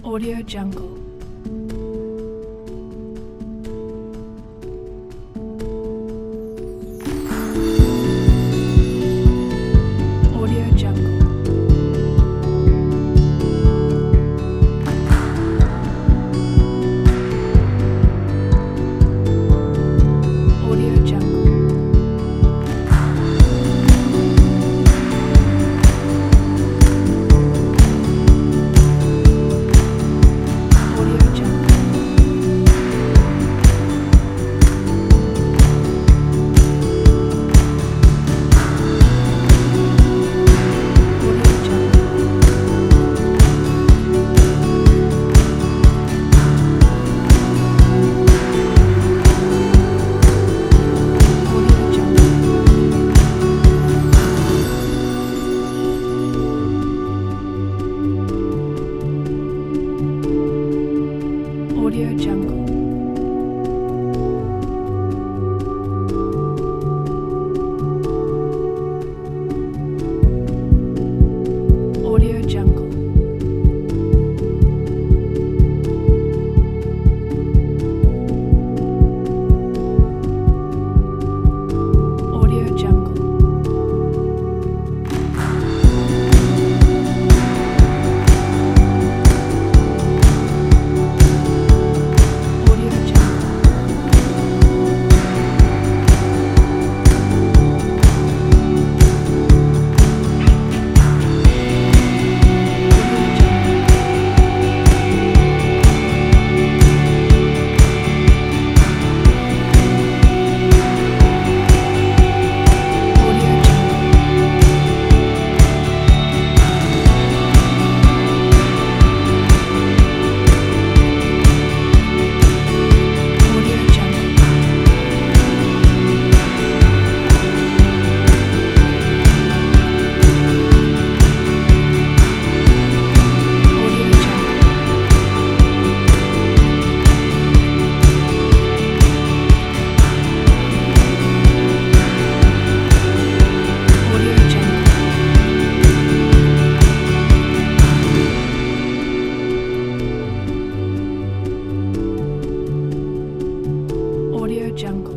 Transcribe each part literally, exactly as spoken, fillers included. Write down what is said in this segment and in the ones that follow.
Audio Jungle. Audio Jungle. Audio Jungle. Audio Jungle. Audio Jungle. Audio Jungle. Audio Jungle. Audio Jungle. Audio Jungle. Audio Jungle. Audio Jungle. Audio Jungle. Audio Jungle. Audio Jungle. Audio Jungle. Audio Jungle.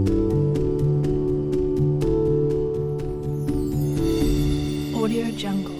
Audio Jungle.